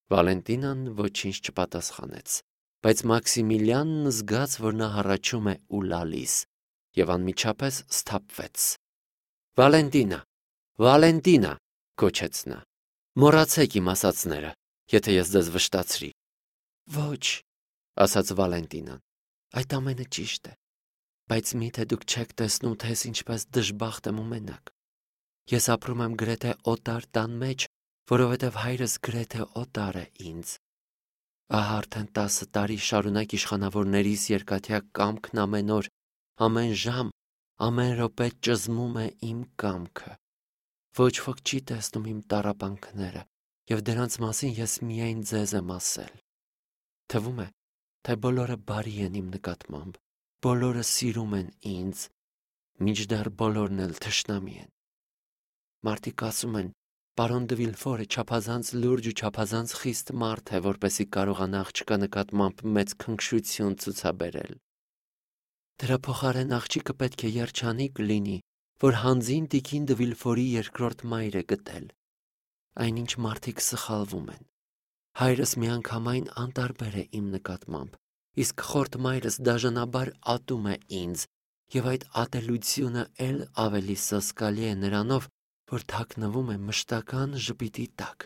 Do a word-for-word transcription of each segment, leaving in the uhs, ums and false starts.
Վալենտինան ոչինչ չպատասխանեց, բայց Մաքսիմիլիանն զգաց, որ նա հառաչում է ու լալիս, եւ անմիջապես սթափվեց։ Վալենտինա, Վալենտինա, գոչեց նա, մոռացեք իմ ասածները, եթե ես ձեզ վշտացրի։ Ոչ, ասաց Վալենտինան, այդ ամենը ճիշտ է, բայց միթե դուք չեք տեսնում, թե ես ինչպես դժբախտ եմ ու մենակ։ Ես ապրում եմ գրեթե օտար տան մեջ, որովհետև հայրս գրեթե օտար է ինձ։ Ահա արդեն տասը տարի շարունակ իշխանավորներիս երկաթյա կամքն ամեն օր, ամեն ժամ, ամեն րոպե ճզմում է իմ կամքը։ Ոչ ոք չի տեսնում իմ տառապանքները, եւ դրանց մասին ես միայն ձեզ եմ ասել։ Թվում է, թե բոլորը բարի են իմ նկատմամբ, բոլորը սիրում են ինձ, մինչդեռ բոլորն էլ թշնամի են։ Մարդիկ ասում են, պարոն դը Վիլֆորը չափազանց լուրջ ու չափազանց խիստ մարդ է, որպեսզի կարողանա աղջկա նկատմամբ մեծ քնքշություն ցուցաբերել։ Դրա փոխարեն աղջիկը պետք է երջանիկ լինի, որ հանձին տիկին դը Վիլֆորի երկրորդ մայր է գտել։ Այնինչ մարդիկ սխալվում են։ Հայրս միանգամայն անտարբեր է իմ նկատմամբ, իսկ խորտ մայրս դաժանաբար ատում է ինձ, եւ այդ ատելությունը էլ ավելի սոսկալի է նրանով, որ թաքնվում է մշտական ժպիտի տակ։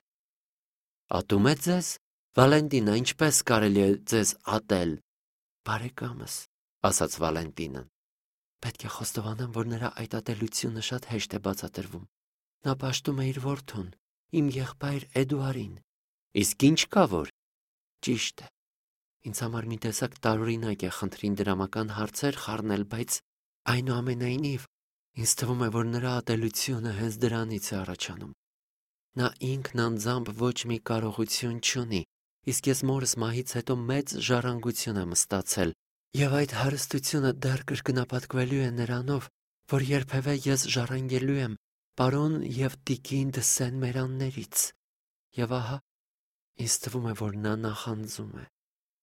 Ատում է ձեզ, Վալենտինա, ինչպես կարելի է ձեզ ատել։ Բարեկամս, ասաց Վալենտինան, պետք է խոստովանեմ, որ նրա այդ ատելությունը շատ հեշտ է բացատրվում։ Նա պաշտում է իր որդուն, իմ եղբայր Էդուարին։ Իսկ ինչ կա որ։ Ճիշտ է։ Ինձ համար մի տեսակ տարօրինակ է խնդրին դրամական հարցեր խառնել, բայց այնուամենայնիվ ինձ թվում է, որ նրա ատելությունը հենց դրանից է առաջանում։ Նա ինքն անձամբ ոչ մի կարողություն չունի, իսկ ես մորս մահից հետո մեծ ժառանգություն եմ ստացել, եւ այդ հարստությունը դեռ կրկնապատկվելու է նրանով, որ երբևէ ես ժառանգելու եմ պարոն եւ տիկին դը Սեն-Մերաններից։ Եվ ահա, ինձ թվում է, որ նա նախանձում է։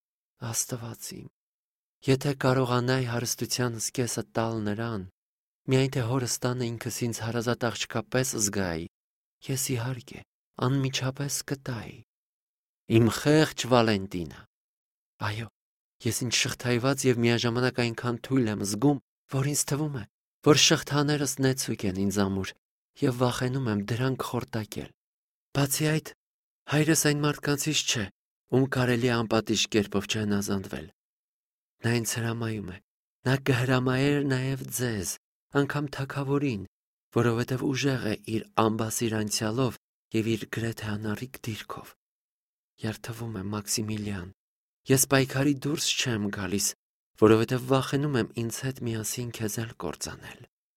Աստված իմ, եթե կարողանայի հարստությանս կեսը տալ նրան, միայն թե հորս տանը ինքս ինձ հարազատ աղջկա պես զգայի, ես իհարկե անմիջապես կտայի։ Իմ խեղճ Վալենտինա։ Այո, ես ինձ շղթայված եւ միաժամանակ այնքան թույլ եմ զգում, որ ինձ թվում է, որ շղթաներս նեցուկ են ինձ ամուր եւ վախենում եմ դրանք խորտակել։ Բացի այդ, հայրս այն մարդկանցից չէ, ում կարելի է անպատիժ կերպով չհնազանդվել։ Նա ինձ հրամայում է, նա կհրամայեր նաեւ ձեզ, անգամ թագավորին, որովհետև ուժեղ է իր ամբասիր անցյալով եւ իր գրեթե անառիկ դիրքով։ Երթվում եմ, Մաքսիմիլիան, ես պայքարի դուրս չեմ գալիս, որովհետև վախենում եմ ինձ հետ միասին քեզ էլ կործանել։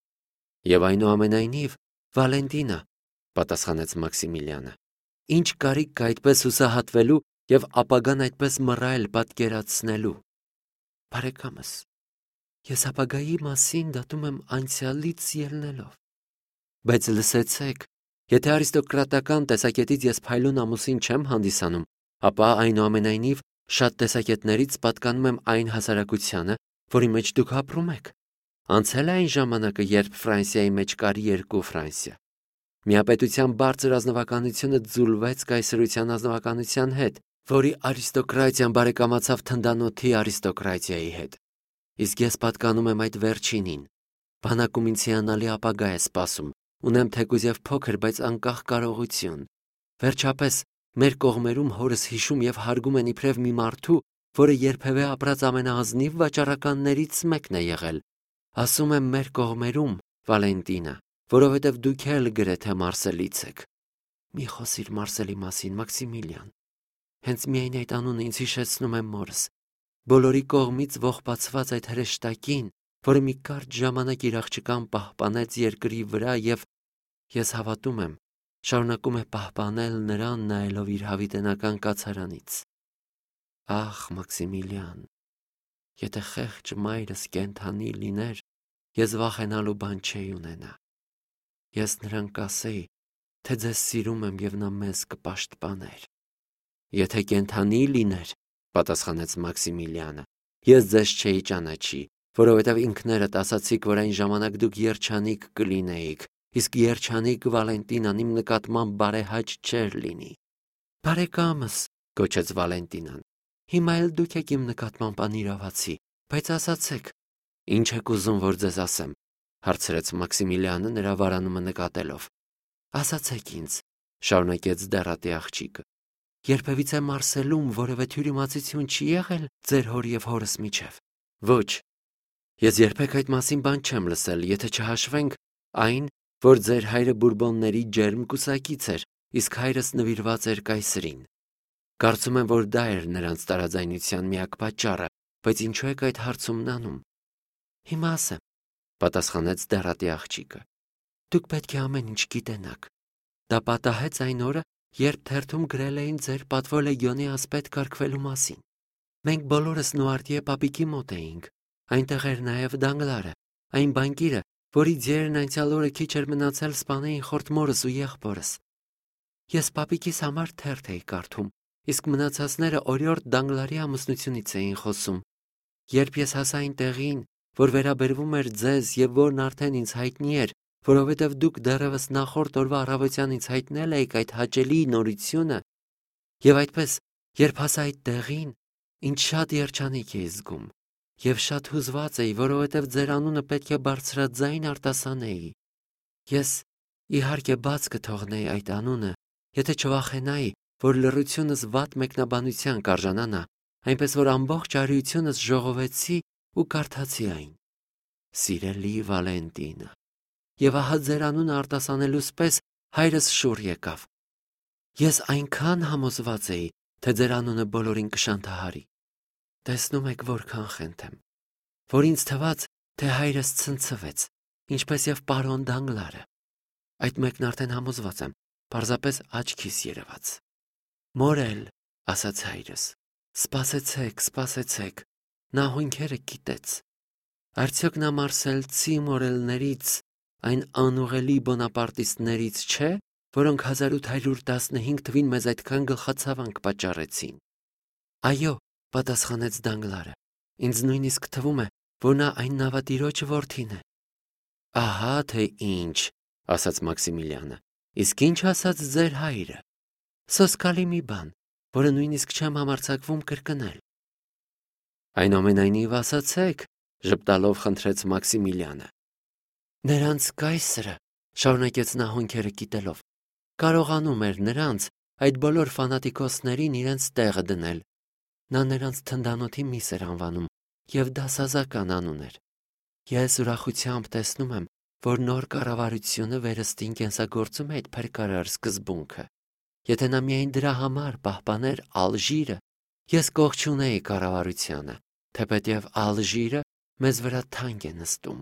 Եվ այնուամենայնիվ, Վալենտինա, պատասխանեց Մաքսիմիլիանը, ինչ կարիք կա այդպես հուսահատվելու եւ ապագան այդպես մռայլ պատկերացնելու։ Բարեկամս, ես ապագայի մասին դատում եմ անցյալից ելնելով։ Բայց լսեցեք, եթե արիստոկրատական տեսակետից ես փայլուն ամուսին չեմ հանդիսանում, ապա այնուամենայնիվ շատ տեսակետներից պատկանում եմ այն հասարակությանը, որի մեջ դուք ապրում եք։ Անցել է այն ժամանակը, երբ Ֆրանսիայի մեջ կար երկու Ֆրանսիա։ Միապետության բարձր ազնվականությունը ձուլվեց կայսրության ազնվականության հետ, որի արիստոկրատիան բարեկամացավ թնդանոթի արիստոկրատիայի հետ։ Իսկ ես պատկանում եմ այդ վերջինին։ Բանակում ինձ հիանալի ապագա է սպասում, ունեմ թեկուզ եւ փոքր, բայց անկախ կարողություն։ Վերջապես, մեր կողմերում հորս հիշում եւ հարգում են իբրև մի մարդու, որը երբևէ ապրած ամենաազնիվ վաճառականներից մեկն է եղել։ Ասում եմ մեր կողմերում, Վալենտինա, որովհետև դուք էլ գրեթե Մարսելից եք։ Մի խոսիր Մարսելի մասին, Մաքսիմիլիան։ Հենց միայն այդ անունը ինձ հիշեցնում է մորս։ Բոլորի կողմից ողբացված այդ հրեշտակին, որը մի կարճ ժամանակ իր աղջկան պահպանեց երկրի վրա եւ ես հավատում եմ, շարունակում է պահպանել նրան նայելով իր հավիտենական կացարանից։ Ախ, Մաքսիմիլիան, եթե խեղճ մայրս կենդանի լիներ, ես վախենալու բան չէի ունենա։ Ես նրան կասեի, թե ձեզ սիրում եմ եւ նա մեզ կպաշտպաներ։ Եթե կենդանի լիներ, պատասխանեց Մաքսիմիլիանը, ես ձեզ չէի ճանաչի, որովհետև ինքներդ ասացիք, որ այն ժամանակ դուք երջանիկ կլինեիք, իսկ երջանիկ Վալենտինան իմ նկատմամբ բարեհաճ չէր լինի։ Բարեկամս, Գոչեց Վալենտինան։ Հիմա էլ դուք եք իմ նկատմամբ անիրավացի, բայց ասացեք։ Ինչ եք ուզում, որ ձեզ ասեմ, հարցրեց Մաքսիմիլիանը նրա վարանումը նկատելով։ Ասացեք ինձ, շարունակեց դեռատի աղջիկը։ Երբևիցե Մարսելում որևէ թյուրիմացություն չի եղել ձեր հոր եւ հորս միջև։ Ոչ։ Ես երբեք այդ մասին բան չեմ լսել, եթե չհաշվենք այն, որ ձեր հայրը Բուրբոնների ջերմ կուսակից էր, իսկ հայրս նվիրված էր կայսրին։ Կարծում եմ, որ դա էր նրանց տարաձայնության միակ պատճառը, բայց ինչու եք այդ հարցումն անում։ Հիմա ասեմ, պատասխանեց դեռատի աղջիկը։ Դուք պետք է ամեն ինչ գիտենաք։ Դա պատահեց այն օրը, երբ թերթում գրել էին ձեր պատվո լեգիոնի ասպետ կարգվելու մասին։ Մենք բոլորս Նուարտիե պապիկի մոտ էինք։ Այնտեղ էր նաև Դանգլարը, այն բանկիրը, որի ձերն անցյալ օրը քիչ էր մնացել սպանեին խորտ մորս ու եղբորս։ Ես պապիկիս համար թերթ էի կարդում, իսկ մնացածները օրիորդ Դանգլարի ամուսնությունից էին խոսում։ Երբ ես հասա այն տեղին, որ վերաբերվում էր ձեզ եւ որն արդեն ինձ հայտնի էր, որովհետև դուք դեռևս նախորդ օրվա առավոտյան ինձ հայտնել եք այդ հաճելի նորությունը, եւ այդպես, երբ հասա այդ տեղին, ինձ շատ երջանիկ էի զգում, եւ շատ հուզված էի, որովհետև ձեր անունը պետք է բարձրաձայն արտասանեի։ Ես, իհարկե, բաց կթողնեի այդ անունը, եթե չվախենայի, որ լռությունս վատ մեկնաբանության կարժանանա, այնպես որ ամբողջ արիությունս ժողովեցի ու կարդացի այն։ Սիրելի Վալենտինը, եւ ահա ձեր անունը արտասանելուց պես հայրս շուռ եկավ։ Ես այնքան համոզված էի, թե ձեր անունը բոլորին կշանթահարի։ Տեսնում եք որքան խենթեմ, որ ինձ թվաց, թե հայրս ցնցվեց, ինչպես եւ պարոն Դանգլարը։ Այդ մեկն արդեն համոզված եմ, պարզապես աչքիս երևաց։ Մորել, ասաց հայրս, սպասեցեք, սպասեցեք, նա հույնքերը գիտեց։ Արդյոք նա մարսելցի մորելներից, այն անուղելի բոնապարտիստներից չէ, որոնք հազար ութ հարյուր տասնհինգ թվին մեզ այդքան գլխացավանք պատճառեցին։ Այո, պատասխանեց Դանգլարը, ինձ նույնիսկ թվում է, որ նա այն նավատիրոջ որդին է։ Ահա թե ինչ, ասաց Մաքսիմիլիանը, իսկ ինչ ասաց ձեր հայրը։ Սոսկալի մի բան, որը նույնիսկ չեմ համարձակվում կրկնել։ Այնուամենայնիվ ասացեք, ժպտալով խնդրեց Մաքսիմիլիանը։ Նրանց կայսրը, շարունակեց նա հոնքերը կիտելով, կարողանում էր նրանց, այդ բոլոր ֆանատիկոսներին իրենց տեղը դնել։ Նա նրանց թնդանոթի միս էր անվանում, եւ դա սազական անուն էր։ Ես ուրախությամբ տեսնում եմ, որ նոր կառավարությունը վերստին կենսագործում է այդ փրկարար սկզբունքը։ Եթե նա միայն դրա համար պահպաներ Ալժիրը, ես կողջունեի կառավարությանը, թեպետև Ալժիրը մեզ վրա թանկ է նստում։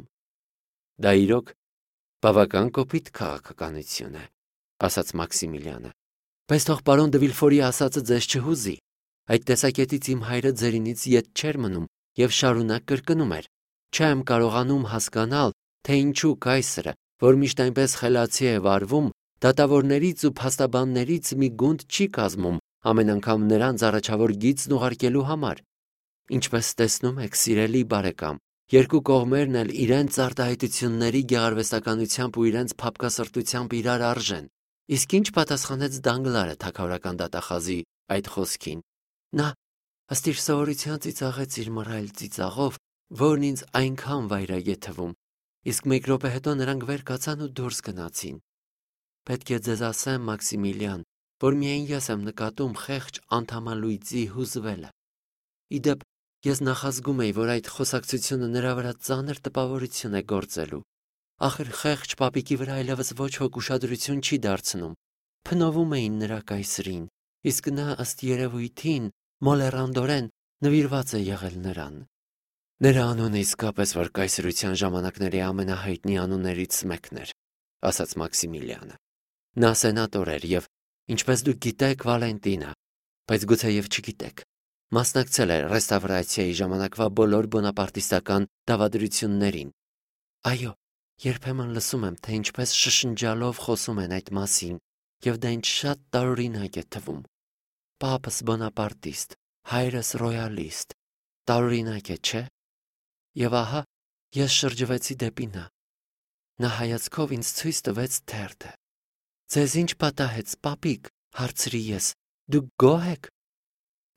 Դա իրոք բավական կոպիտ քաղաքականություն է, ասաց Մաքսիմիլիանը։ Բայց թող պարոն դե Վիլֆորի ասածը ձեզ չհուզի։ Այդ տեսակետից իմ հայրը ձերինից ետ չէր մնում եւ շարունակ կրկնում էր. Չեմ կարողանում հասկանալ, թե ինչու կայսրը, որ միշտ այնպես խելացի է վարվում, դատավորներից ու փաստաբաններից մի գունդ չի կազմում ամեն անգամ նրանց առաջավոր գիծն ուղարկելու համար։ Ինչպես տեսնում եք, սիրելի բարեկամ, երկու կողմերն էլ իրենց արտահայտությունների գեղարվեստականությամբ ու իրենց փափկասրտությամբ իրար արժեն։ Իսկ ինչ պատասխանեց Դանգլարը թագավորական դատախազի այդ խոսքին։ Նա ըստ իր սովորության ծիծաղեց իր մռայլ ծիծաղով, որն ինձ այնքան վայրագ է թվում, իսկ մեկ րոպե հետո նրանք վեր կացան ու դուրս գնացին։ Պետք է ձեզ ասեմ, Մաքսիմիլիան, որ միայն ես եմ նկատում խեղճ անդամալույծի հուզվելը։ Իդեպ, ես նախազգում էի, որ այդ խոսակցությունը նրա վրա ծանր տպավորություն է գործելու։ Ախր խեղճ պապիկի վրա այլևս ոչ ոք ուշադրություն չի դարձնում։ Փնովում էին նրա կայսրին, իսկ նա ըստ երևույթին մոլեռանդորեն նվիրված է եղել նրան։ Նրա անունը իսկապես որ կայսրության ժամանակների ամենահայտնի անուններից մեկն էր, ասաց Մաքսիմիլիանը։ Նա սենատոր էր եւ, ինչպես դուք գիտեք, Վալենտինա, բայց գուցեև չգիտեք, մասնակցել էր ռեստավրացիայի ժամանակվա բոլոր բոնապարտիստական դավադրություններին։ Այո, երբեմն լսում եմ, թե ինչպես շշնջալով խոսում են այդ մասին, եւ դա ինձ շատ տարօրինակ է թվում։ Պապս բոնապարտիստ, հայրս ռոյալիստ, տարօրինակ է, չէ՞։ Եվ ահա ես շրջվեցի դեպի նա։ Նա հայացքով ինձ ցույց տվեց թերթը։ Ձեզ ինչ պատահեց, պապիկ, հարցրի ես, դուք գոհ եք։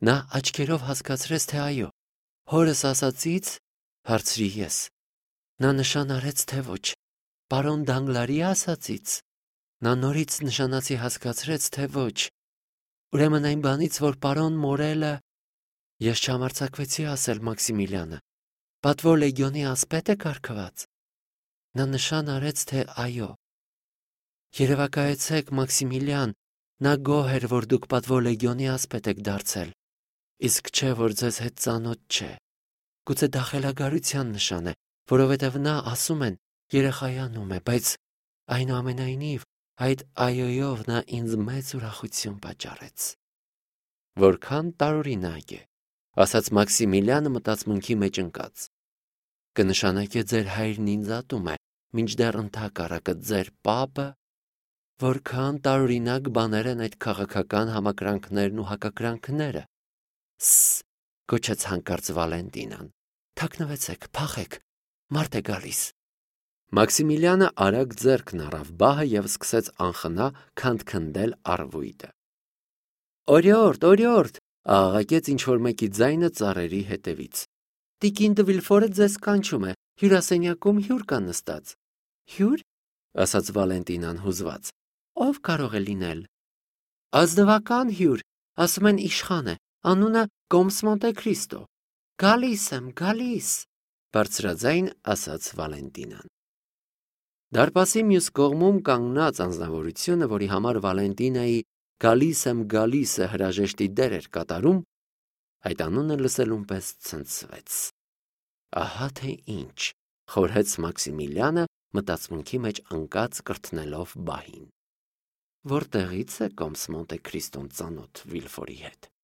Նա աչքերով հասկացրեց, թե այո, հորս ասածից հարցրի ես։ Նա նշան արեց, թե ոչ, պարոն Դանգլարի ասածից։ Նա նորից նշանացի հասկացրեց, թե ոչ։ Ուրեմն այն բանից, որ պարոն Մորելը… Ես չհամարձակվեցի ասել Մաքսիմիլյանը. Պատվո լեգիոնի ասպետ է կարգված։ Նա նշան արեց, թե այո։ Երևակայեցեք, Մաքսիմիլյան, նա գոհ էր, որ դուք պատվո լեգիոնի ասպետ եք դարձել, իսկ չէ, որ ձեզ հետ ծանոթ չէ։ Գուցե դա խելագարության նշան է, որովհետև նա, ասում են, երեխայանում է, բայց այնուամենայնիվ այդ այոյով նա ինձ մեծ ուրախություն պատճառեց։ Որքան տարօրինակ է, ասաց Մաքսիմիլյանը մտածմունքի մեջ ընկած։ Կնշանակե ձեր հայրն ինձ ատում է, մինչդեռ ընդհակառակը ձեր պապը… Որքան տարօրինակ բաներ են այդ քաղաքական համակրանքներն ու հակակրանքները։ Սս… Գոչեց հանկարծ Վալենտինան։ Թաքնվեցեք, փախեք, մարդ է գալիս։ Մաքսիմիլյանը արագ ձեռքն առավ բահը և սկսեց անխնա քանդքնդել առվույտը։ Օրիորդ, օրիորդ, աղաղակեց ինչ-որ մեկի ձայնը ծառերի հետևից։ Տիկին դը Վիլֆորը ձեզ կանչում է, հյուրասենյակում հյուր կա նստած։ Հյուր, ասաց Վալենտինան հուզված։ Ով կարող է լինել։ Ազնվական հյուր, ասում են իշխան է, անունը Կոմս Մոնտե Քրիստո։ Գալիս եմ, գալիս, բարձրաձայն ասաց Վալենտինան։ Դարպասի մյուս կողմում կանգնած անձնավորությունը, որի համար Վալենտինայի գալիս եմ գալիսը հրաժեշտի դեր էր կատարում, այդ անունը լսելուն պես ցնցվեց։ Ահա թե ինչ, խորհեց Մաքսիմիլյանը մտածմունքի մեջ ընկած կրթնելով բահին։ Որտեղից է Կոմս Մոնտե Քրիստոն ծանոթ Վիլֆորի հետ։